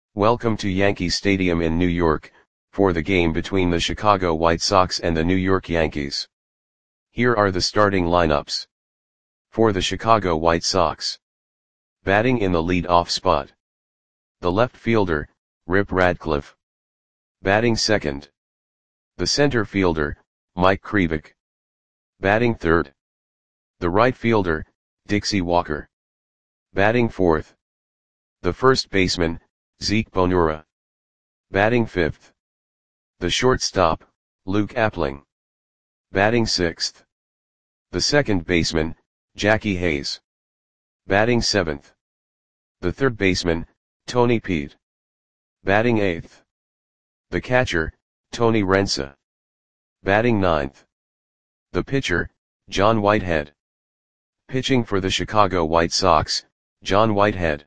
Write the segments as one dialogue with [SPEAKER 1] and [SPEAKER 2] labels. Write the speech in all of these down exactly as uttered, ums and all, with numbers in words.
[SPEAKER 1] Welcome to Yankee Stadium in New York, for the game between the Chicago White Sox and the New York Yankees. Here are the starting lineups. For the Chicago White Sox. Batting in the lead-off spot. The left fielder, Rip Radcliffe. Batting second. The center fielder, Mike Krivik. Batting third. The right fielder, Dixie Walker. Batting fourth. The first baseman, Zeke Bonura. Batting fifth. The shortstop, Luke Appling. Batting sixth. The second baseman, Jackie Hayes. Batting seventh. The third baseman, Tony Peete. Batting eighth. The catcher, Tony Rensa. Batting ninth. The pitcher, John Whitehead. Pitching for the Chicago White Sox, John Whitehead.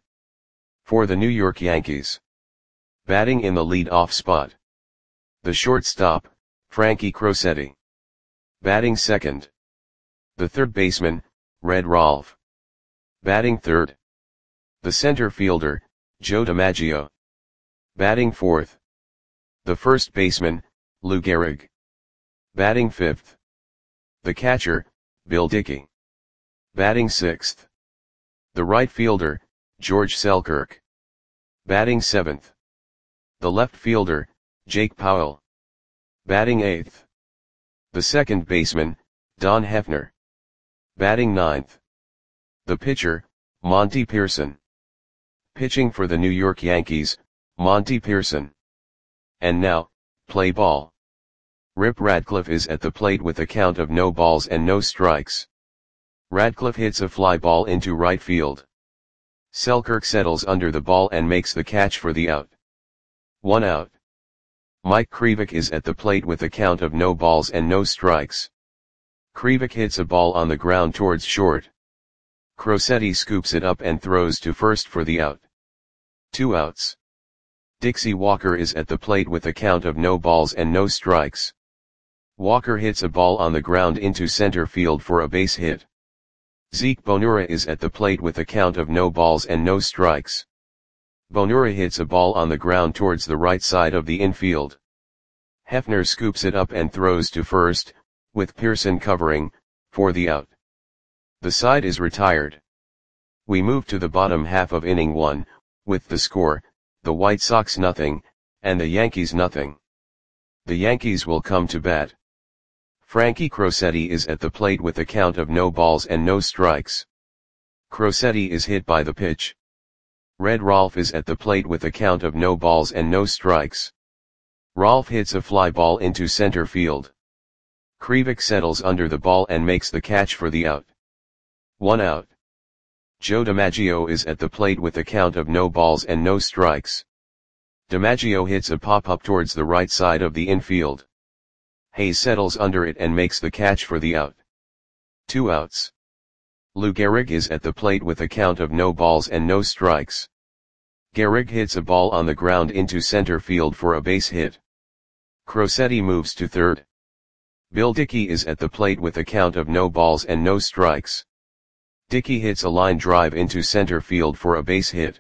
[SPEAKER 1] For the New York Yankees. Batting in the lead-off spot. The shortstop, Frankie Crosetti. Batting second. The third baseman, Red Rolfe. Batting third. The center fielder, Joe DiMaggio. Batting fourth. The first baseman, Lou Gehrig. Batting fifth. The catcher, Bill Dickey. Batting sixth. The right fielder, George Selkirk. Batting seventh. The left fielder, Jake Powell. Batting eighth. The second baseman, Don Hefner. Batting ninth. The pitcher, Monty Pearson. Pitching for the New York Yankees, Monty Pearson. And now, play ball. Rip Radcliffe is at the plate with a count of no balls and no strikes. Radcliffe hits a fly ball into right field. Selkirk settles under the ball and makes the catch for the out. One out. Mike Krivik is at the plate with a count of no balls and no strikes. Krivik hits a ball on the ground towards short. Crosetti scoops it up and throws to first for the out. Two outs. Dixie Walker is at the plate with a count of no balls and no strikes. Walker hits a ball on the ground into center field for a base hit. Zeke Bonura is at the plate with a count of no balls and no strikes. Bonura hits a ball on the ground towards the right side of the infield. Hefner scoops it up and throws to first, with Pearson covering, for the out. The side is retired. We move to the bottom half of inning one, with the score, the White Sox nothing, and the Yankees nothing. The Yankees will come to bat. Frankie Crosetti is at the plate with a count of no balls and no strikes. Crosetti is hit by the pitch. Red Rolfe is at the plate with a count of no balls and no strikes. Rolfe hits a fly ball into center field. Krivik settles under the ball and makes the catch for the out. One out. Joe DiMaggio is at the plate with a count of no balls and no strikes. DiMaggio hits a pop-up towards the right side of the infield. Hayes settles under it and makes the catch for the out. Two outs. Lou Gehrig is at the plate with a count of no balls and no strikes. Gehrig hits a ball on the ground into center field for a base hit. Crosetti moves to third. Bill Dickey is at the plate with a count of no balls and no strikes. Dickey hits a line drive into center field for a base hit.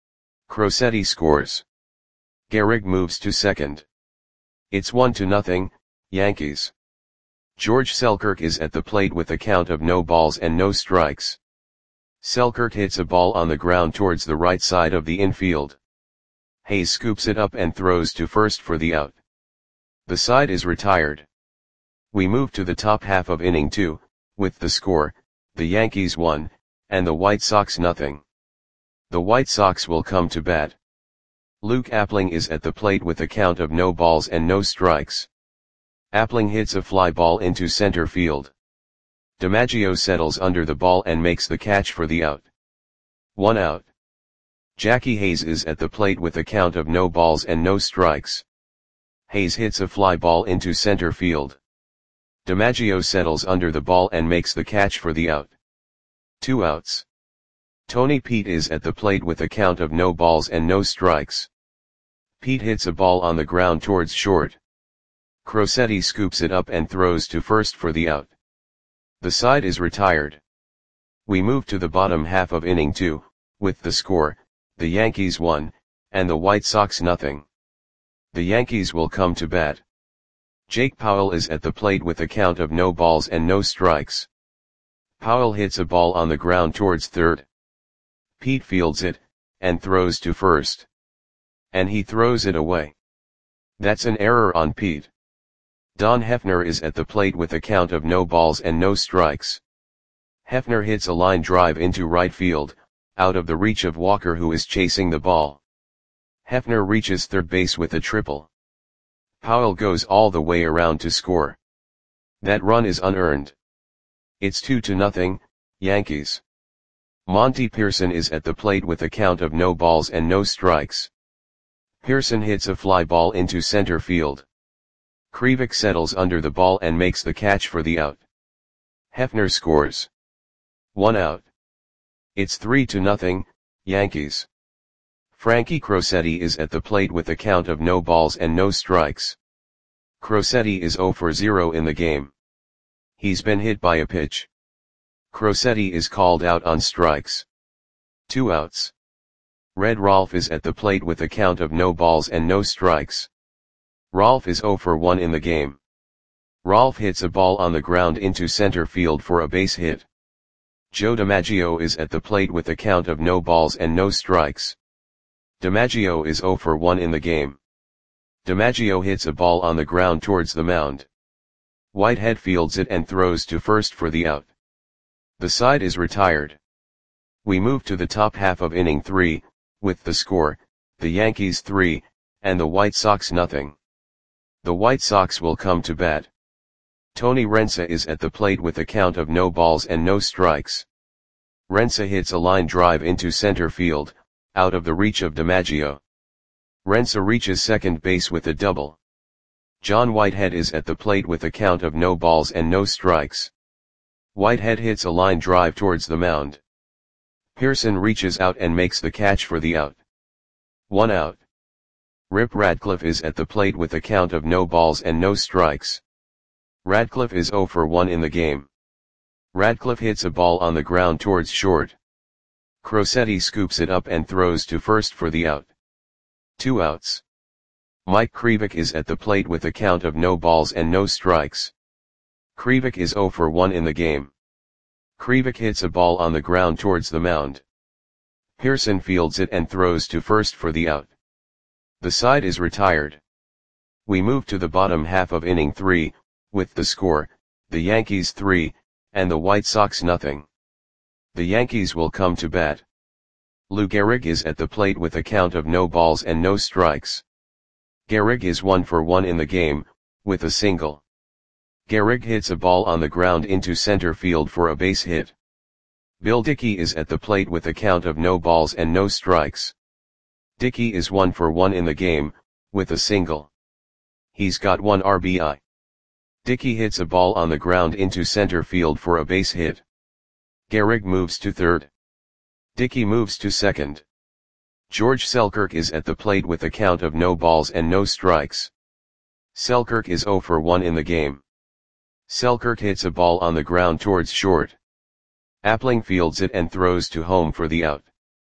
[SPEAKER 1] Crosetti scores. Gehrig moves to second. It's one to nothing, Yankees. George Selkirk is at the plate with a count of no balls and no strikes. Selkirk hits a ball on the ground towards the right side of the infield. Hayes scoops it up and throws to first for the out. The side is retired. We move to the top half of inning two, with the score, the Yankees one, and the White Sox nothing. The White Sox will come to bat. Luke Appling is at the plate with a count of no balls and no strikes. Appling hits a fly ball into center field. DiMaggio settles under the ball and makes the catch for the out. One out. Jackie Hayes is at the plate with a count of no balls and no strikes. Hayes hits a fly ball into center field. DiMaggio settles under the ball and makes the catch for the out. Two outs. Tony Peete is at the plate with a count of no balls and no strikes. Peete hits a ball on the ground towards short. Crosetti scoops it up and throws to first for the out. The side is retired. We move to the bottom half of inning two, with the score, the Yankees one, and the White Sox nothing. The Yankees will come to bat. Jake Powell is at the plate with a count of no balls and no strikes. Powell hits a ball on the ground towards third. Pete fields it, and throws to first. And he throws it away. That's an error on Pete. Don Hefner is at the plate with a count of no balls and no strikes. Hefner hits a line drive into right field, out of the reach of Walker, who is chasing the ball. Hefner reaches third base with a triple. Powell goes all the way around to score. That run is unearned. It's two to nothing, Yankees. Monty Pearson is at the plate with a count of no balls and no strikes. Pearson hits a fly ball into center field. Krivik settles under the ball and makes the catch for the out. Hefner scores. One out. It's three to nothing, Yankees. Frankie Crosetti is at the plate with a count of no balls and no strikes. Crosetti is zero for zero in the game. He's been hit by a pitch. Crosetti is called out on strikes. Two outs. Red Rolf is at the plate with a count of no balls and no strikes. Rolf is zero for one in the game. Rolf hits a ball on the ground into center field for a base hit. Joe DiMaggio is at the plate with a count of no balls and no strikes. DiMaggio is zero for one in the game. DiMaggio hits a ball on the ground towards the mound. Whitehead fields it and throws to first for the out. The side is retired. We move to the top half of inning three, with the score, the Yankees three, and the White Sox nothing. The White Sox will come to bat. Tony Rensa is at the plate with a count of no balls and no strikes. Rensa hits a line drive into center field, out of the reach of DiMaggio. Rensa reaches second base with a double. John Whitehead is at the plate with a count of no balls and no strikes. Whitehead hits a line drive towards the mound. Pearson reaches out and makes the catch for the out. One out. Rip Radcliffe is at the plate with a count of no balls and no strikes. Radcliffe is zero for one in the game. Radcliffe hits a ball on the ground towards short. Crosetti scoops it up and throws to first for the out. Two outs. Mike Krivik is at the plate with a count of no balls and no strikes. Krivik is zero for one in the game. Krivik hits a ball on the ground towards the mound. Pearson fields it and throws to first for the out. The side is retired. We move to the bottom half of inning three, with the score, the Yankees three, and the White Sox nothing. The Yankees will come to bat. Lou Gehrig is at the plate with a count of no balls and no strikes. Gehrig is one for one in the game, with a single. Gehrig hits a ball on the ground into center field for a base hit. Bill Dickey is at the plate with a count of no balls and no strikes. Dickey is one for one in the game, with a single. He's got one R B I. Dickey hits a ball on the ground into center field for a base hit. Gehrig moves to third. Dickey moves to second. George Selkirk is at the plate with a count of no balls and no strikes. Selkirk is zero for one in the game. Selkirk hits a ball on the ground towards short. Appling fields it and throws to home for the out.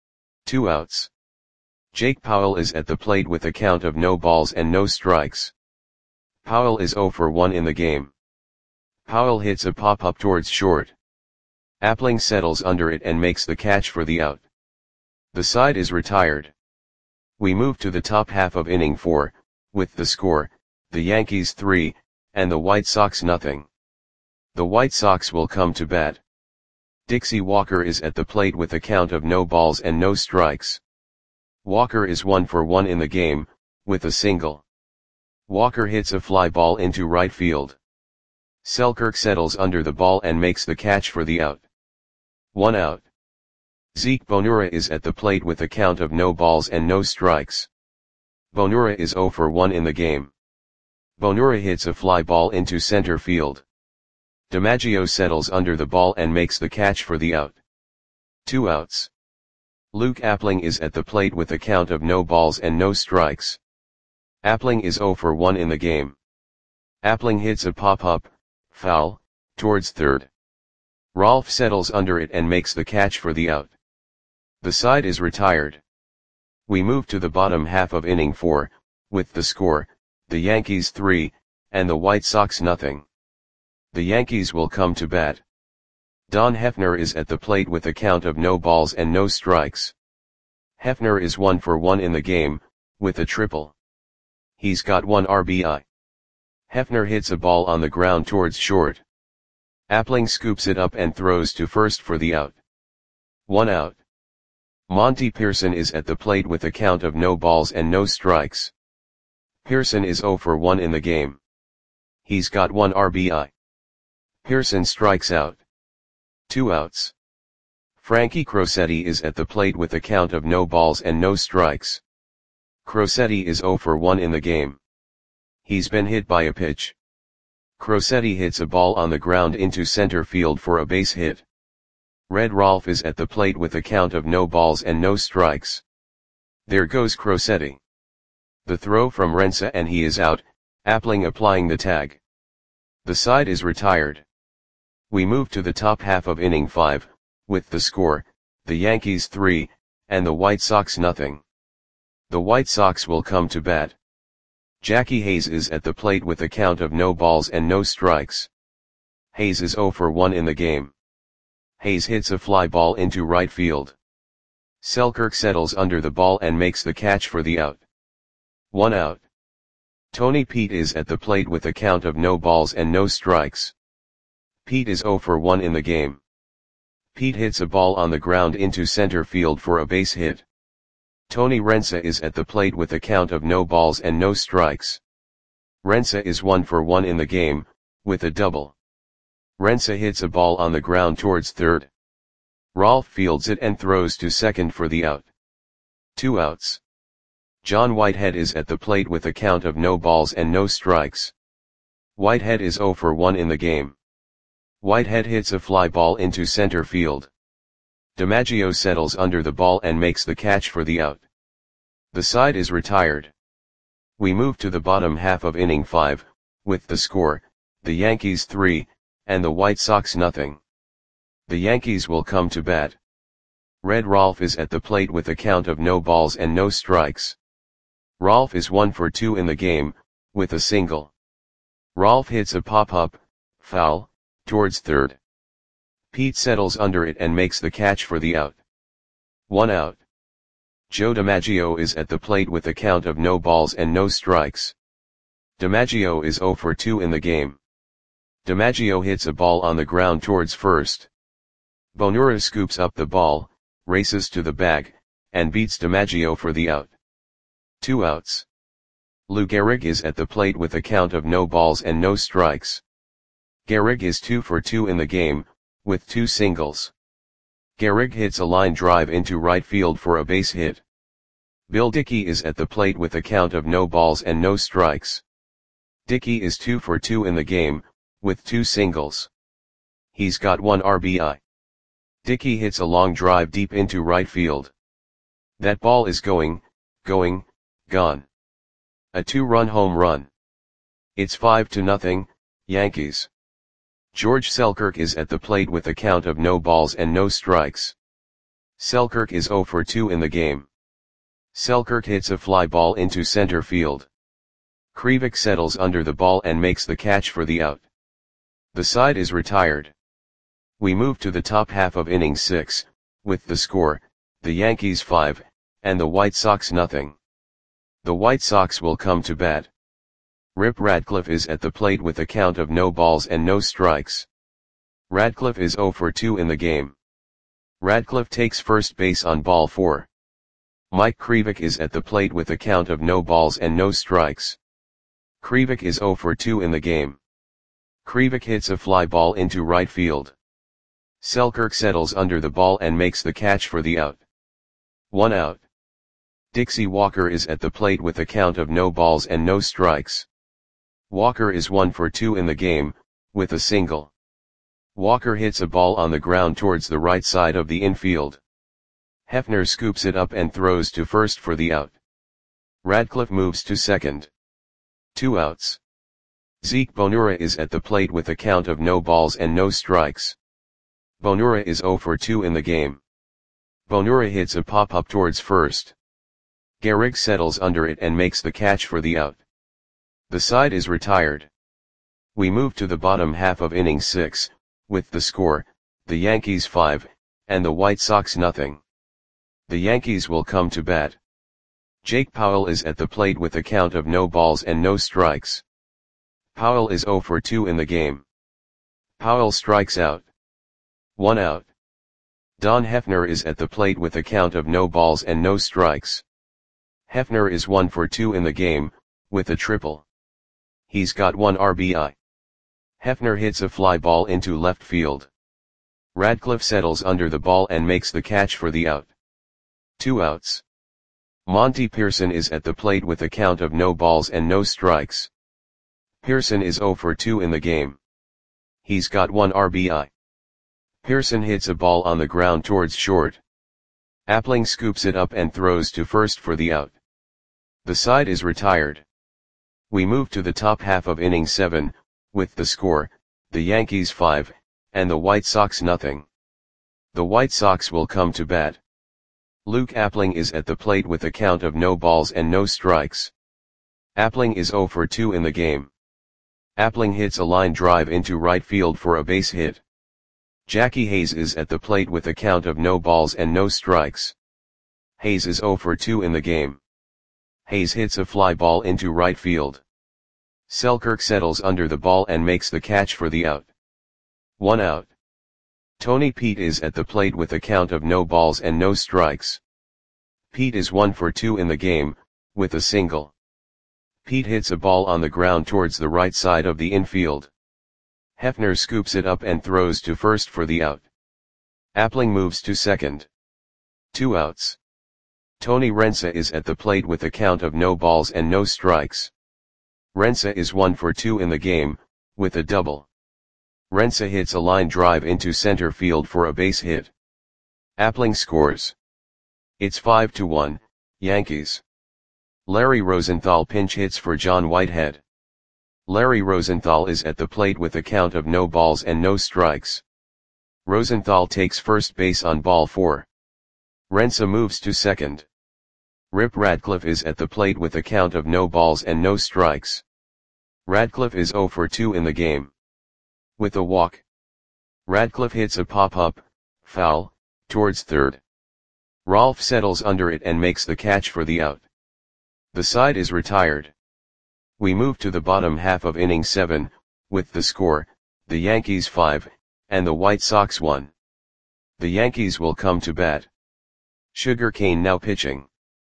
[SPEAKER 1] Two outs. Jake Powell is at the plate with a count of no balls and no strikes. Powell is zero for one in the game. Powell hits a pop-up towards short. Appling settles under it and makes the catch for the out. The side is retired. We move to the top half of inning four, with the score, the Yankees three, and the White Sox nothing. The White Sox will come to bat. Dixie Walker is at the plate with a count of no balls and no strikes. Walker is one for one in the game, with a single. Walker hits a fly ball into right field. Selkirk settles under the ball and makes the catch for the out. One out. Zeke Bonura is at the plate with a count of no balls and no strikes. Bonura is zero for one in the game. Bonura hits a fly ball into center field. DiMaggio settles under the ball and makes the catch for the out. Two outs. Luke Appling is at the plate with a count of no balls and no strikes. Appling is zero for one in the game. Appling hits a pop-up, foul, towards third. Rolf settles under it and makes the catch for the out. The side is retired. We move to the bottom half of inning four, with the score, the Yankees three, and the White Sox nothing. The Yankees will come to bat. Don Hefner is at the plate with a count of no balls and no strikes. Hefner is one for one in the game, with a triple. He's got one R B I. Hefner hits a ball on the ground towards short. Appling scoops it up and throws to first for the out. One out. Monty Pearson is at the plate with a count of no balls and no strikes. Pearson is zero for one in the game. He's got one R B I. Pearson strikes out. Two outs. Frankie Crosetti is at the plate with a count of no balls and no strikes. Crosetti is zero for one in the game. He's been hit by a pitch. Crosetti hits a ball on the ground into center field for a base hit. Red Rolfe is at the plate with a count of no balls and no strikes. There goes Crosetti. The throw from Rensa and he is out, Appling applying the tag. The side is retired. We move to the top half of inning five, with the score, the Yankees three, and the White Sox nothing. The White Sox will come to bat. Jackie Hayes is at the plate with a count of no balls and no strikes. Hayes is zero for one in the game. Hayes hits a fly ball into right field. Selkirk settles under the ball and makes the catch for the out. One out. Tony Pete is at the plate with a count of no balls and no strikes. Pete is zero for one in the game. Pete hits a ball on the ground into center field for a base hit. Tony Rensa is at the plate with a count of no balls and no strikes. Rensa is one for one in the game, with a double. Rensa hits a ball on the ground towards third. Rolfe fields it and throws to second for the out. Two outs. John Whitehead is at the plate with a count of no balls and no strikes. Whitehead is zero for one in the game. Whitehead hits a fly ball into center field. DiMaggio settles under the ball and makes the catch for the out. The side is retired. We move to the bottom half of inning five, with the score, the Yankees three, and the White Sox nothing. The Yankees will come to bat. Red Rolfe is at the plate with a count of no balls and no strikes. Rolfe is one for two in the game, with a single. Rolfe hits a pop-up, foul, towards third. Pete settles under it and makes the catch for the out. One out. Joe DiMaggio is at the plate with a count of no balls and no strikes. DiMaggio is zero for two in the game. DiMaggio hits a ball on the ground towards first. Bonura scoops up the ball, races to the bag, and beats DiMaggio for the out. Two outs. Lou Gehrig is at the plate with a count of no balls and no strikes. Gehrig is two for two in the game, with two singles. Gehrig hits a line drive into right field for a base hit. Bill Dickey is at the plate with a count of no balls and no strikes. Dickey is two for two in the game, with two singles. He's got one R B I. Dickey hits a long drive deep into right field. That ball is going, going, gone. A two-run home run. It's five to nothing, Yankees. George Selkirk is at the plate with a count of no balls and no strikes. Selkirk is zero for two in the game. Selkirk hits a fly ball into center field. Krivik settles under the ball and makes the catch for the out. The side is retired. We move to the top half of inning six, with the score, the Yankees five, and the White Sox nothing. The White Sox will come to bat. Rip Radcliffe is at the plate with a count of no balls and no strikes. Radcliffe is zero for two in the game. Radcliffe takes first base on ball four. Mike Krivik is at the plate with a count of no balls and no strikes. Krivik is zero for two in the game. Krivik hits a fly ball into right field. Selkirk settles under the ball and makes the catch for the out. One out. Dixie Walker is at the plate with a count of no balls and no strikes. Walker is one for two in the game, with a single. Walker hits a ball on the ground towards the right side of the infield. Hefner scoops it up and throws to first for the out. Radcliffe moves to second. Two outs. Zeke Bonura is at the plate with a count of no balls and no strikes. Bonura is zero for two in the game. Bonura hits a pop-up towards first. Gehrig settles under it and makes the catch for the out. The side is retired. We move to the bottom half of inning six, with the score, the Yankees five, and the White Sox nothing. The Yankees will come to bat. Jake Powell is at the plate with a count of no balls and no strikes. Powell is oh for two in the game. Powell strikes out. One out. Don Hefner is at the plate with a count of no balls and no strikes. Hefner is one for two in the game, with a triple. He's got one R B I. Hefner hits a fly ball into left field. Radcliffe settles under the ball and makes the catch for the out. Two outs. Monty Pearson is at the plate with a count of no balls and no strikes. Pearson is oh for two in the game. He's got one R B I. Pearson hits a ball on the ground towards short. Appling scoops it up and throws to first for the out. The side is retired. We move to the top half of inning seven, with the score, the Yankees five, and the White Sox nothing. The White Sox will come to bat. Luke Appling is at the plate with a count of no balls and no strikes. Appling is oh for two in the game. Appling hits a line drive into right field for a base hit. Jackie Hayes is at the plate with a count of no balls and no strikes. Hayes is oh for two in the game. Hayes hits a fly ball into right field. Selkirk settles under the ball and makes the catch for the out. One out. Tony Pete is at the plate with a count of no balls and no strikes. Pete is one for two in the game, with a single. Pete hits a ball on the ground towards the right side of the infield. Hefner scoops it up and throws to first for the out. Appling moves to second. Two outs. Tony Rensa is at the plate with a count of no balls and no strikes. Rensa is one for two in the game, with a double. Rensa hits a line drive into center field for a base hit. Appling scores. It's five to one, Yankees. Larry Rosenthal pinch hits for John Whitehead. Larry Rosenthal is at the plate with a count of no balls and no strikes. Rosenthal takes first base on ball four. Rensa moves to second. Rip Radcliffe is at the plate with a count of no balls and no strikes. Radcliffe is oh for two in the game. With a walk. Radcliffe hits a pop-up, foul, towards third. Rolfe settles under it and makes the catch for the out. The side is retired. We move to the bottom half of inning seven, with the score, the Yankees five, and the White Sox one. The Yankees will come to bat. Sugar Kane now pitching.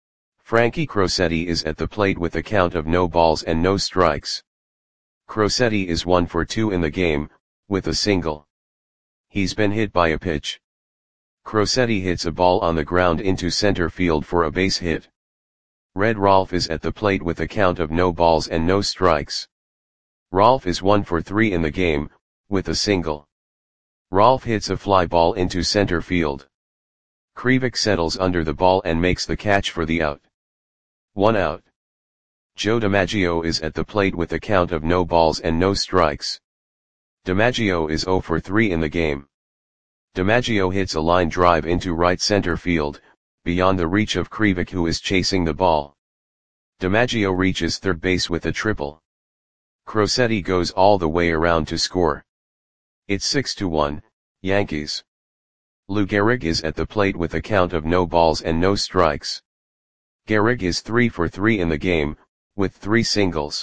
[SPEAKER 1] Frankie Crosetti is at the plate with a count of no balls and no strikes. Crosetti is one for two in the game, with a single. He's been hit by a pitch. Crosetti hits a ball on the ground into center field for a base hit. Red Rolfe is at the plate with a count of no balls and no strikes. Rolfe is one for three in the game, with a single. Rolfe hits a fly ball into center field. Krivik settles under the ball and makes the catch for the out. One out. Joe DiMaggio is at the plate with a count of no balls and no strikes. DiMaggio is oh for three in the game. DiMaggio hits a line drive into right center field, beyond the reach of Krivik, who is chasing the ball. DiMaggio reaches third base with a triple. Crosetti goes all the way around to score. It's six to one, Yankees. Lou Gehrig is at the plate with a count of no balls and no strikes. Gehrig is three for three in the game, with three singles.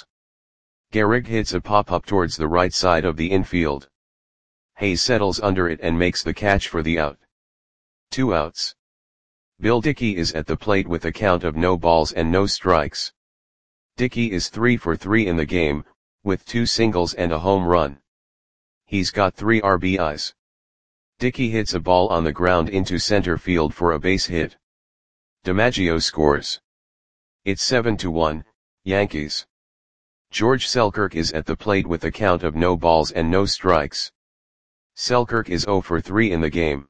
[SPEAKER 1] Gehrig hits a pop-up towards the right side of the infield. Hayes settles under it and makes the catch for the out. Two outs. Bill Dickey is at the plate with a count of no balls and no strikes. Dickey is three for three in the game, with two singles and a home run. He's got three R B Is. Dickey hits a ball on the ground into center field for a base hit. DiMaggio scores. It's seven to one, Yankees. George Selkirk is at the plate with a count of no balls and no strikes. Selkirk is oh for three in the game.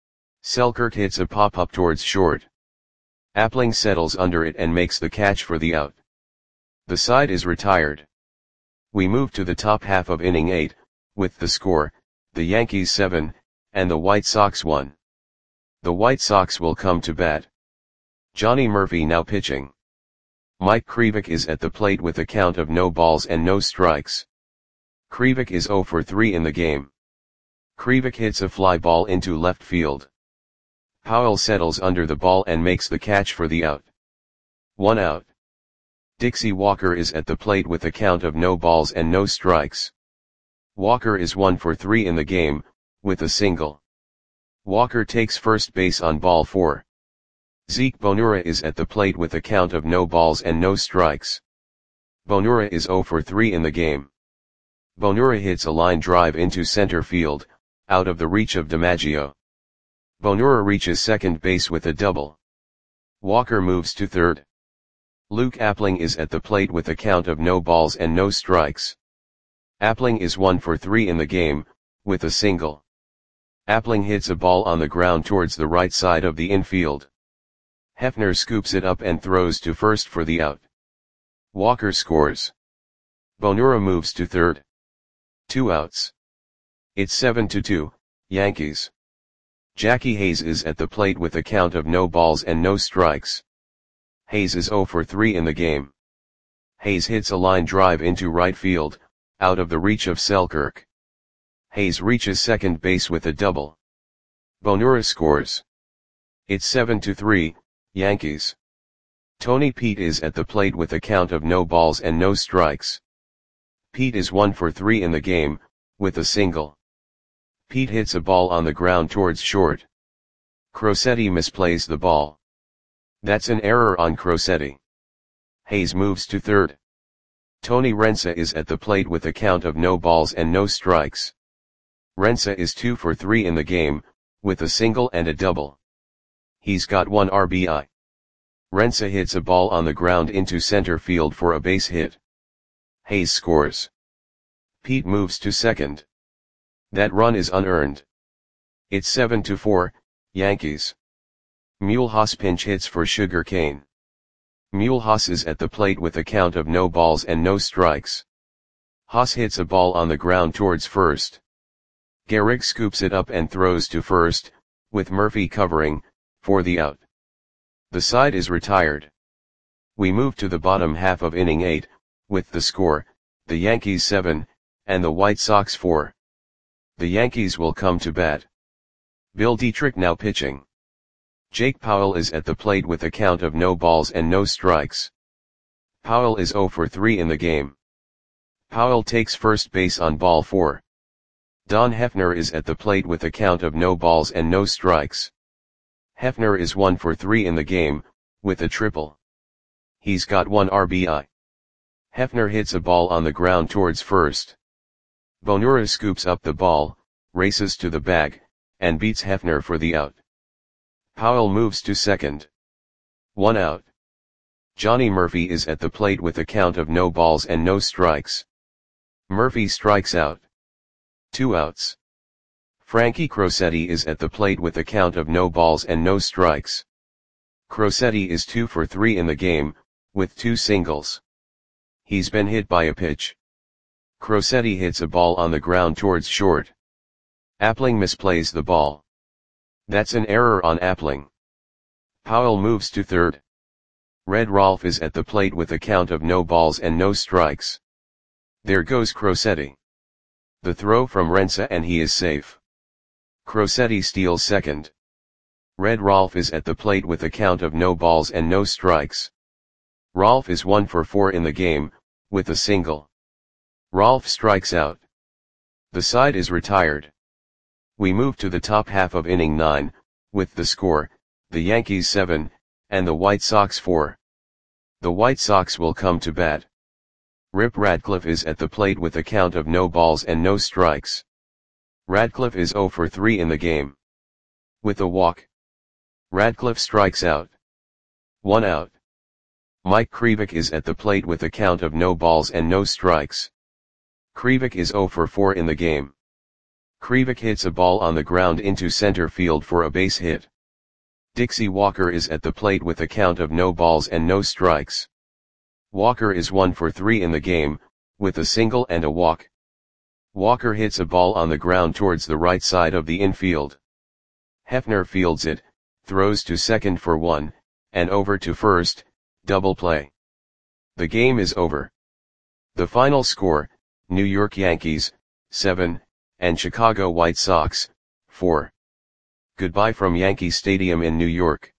[SPEAKER 1] Selkirk hits a pop-up towards short. Appling settles under it and makes the catch for the out. The side is retired. We move to the top half of inning eight, with the score, the Yankees seven, and the White Sox one. The White Sox will come to bat. Johnny Murphy now pitching. Mike Krivik is at the plate with a count of no balls and no strikes. Krivik is zero for three in the game. Krivik hits a fly ball into left field. Powell settles under the ball and makes the catch for the out. One out. Dixie Walker is at the plate with a count of no balls and no strikes. Walker is one for three in the game, with a single. Walker takes first base on ball four. Zeke Bonura is at the plate with a count of no balls and no strikes. Bonura is zero for three in the game. Bonura hits a line drive into center field, out of the reach of DiMaggio. Bonura reaches second base with a double. Walker moves to third. Luke Appling is at the plate with a count of no balls and no strikes. Appling is one for three in the game, with a single. Appling hits a ball on the ground towards the right side of the infield. Hefner scoops it up and throws to first for the out. Walker scores. Bonura moves to third. Two outs. It's seven to two, Yankees. Jackie Hayes is at the plate with a count of no balls and no strikes. Hayes is zero for three in the game. Hayes hits a line drive into right field, out of the reach of Selkirk. Hayes reaches second base with a double. Bonura scores. It's seven to three, Yankees. Tony Pete is at the plate with a count of no balls and no strikes. Pete is one for three in the game, with a single. Pete hits a ball on the ground towards short. Crosetti misplays the ball. That's an error on Crosetti. Hayes moves to third. Tony Rensa is at the plate with a count of no balls and no strikes. Rensa is two for three in the game, with a single and a double. He's got one R B I. Rensa hits a ball on the ground into center field for a base hit. Hayes scores. Pete moves to second. That run is unearned. It's seven to four, Yankees. Mulhouse pinch hits for Sugar Cane. Mulhouse is at the plate with a count of no balls and no strikes. Haas hits a ball on the ground towards first. Gehrig scoops it up and throws to first, with Murphy covering, for the out. The side is retired. We move to the bottom half of inning eight, with the score, the Yankees seven, and the White Sox four. The Yankees will come to bat. Bill Dietrich now pitching. Jake Powell is at the plate with a count of no balls and no strikes. Powell is zero for three in the game. Powell takes first base on ball four. Don Hefner is at the plate with a count of no balls and no strikes. Hefner is one for three in the game, with a triple. He's got one R B I. Hefner hits a ball on the ground towards first. Bonura scoops up the ball, races to the bag, and beats Hefner for the out. Powell moves to second. One out. Johnny Murphy is at the plate with a count of no balls and no strikes. Murphy strikes out. Two outs. Frankie Crosetti is at the plate with a count of no balls and no strikes. Crosetti is two for three in the game, with two singles. He's been hit by a pitch. Crosetti hits a ball on the ground towards short. Appling misplays the ball. That's an error on Appling. Powell moves to third. Red Rolfe is at the plate with a count of no balls and no strikes. There goes Crosetti. The throw from Rensa and he is safe. Crosetti steals second. Red Rolfe is at the plate with a count of no balls and no strikes. Rolfe is one for four in the game, with a single. Rolfe strikes out. The side is retired. We move to the top half of inning nine, with the score, the Yankees seven, and the White Sox four. The White Sox will come to bat. Rip Radcliffe is at the plate with a count of no balls and no strikes. Radcliffe is zero for three in the game. With a walk. Radcliffe strikes out. One out. Mike Krivik is at the plate with a count of no balls and no strikes. Krivik is zero for four in the game. Krivik hits a ball on the ground into center field for a base hit. Dixie Walker is at the plate with a count of no balls and no strikes. Walker is one for three in the game, with a single and a walk. Walker hits a ball on the ground towards the right side of the infield. Hefner fields it, throws to second for one, and over to first, double play. The game is over. The final score, New York Yankees, seven, and Chicago White Sox, four. Goodbye from Yankee Stadium in New York.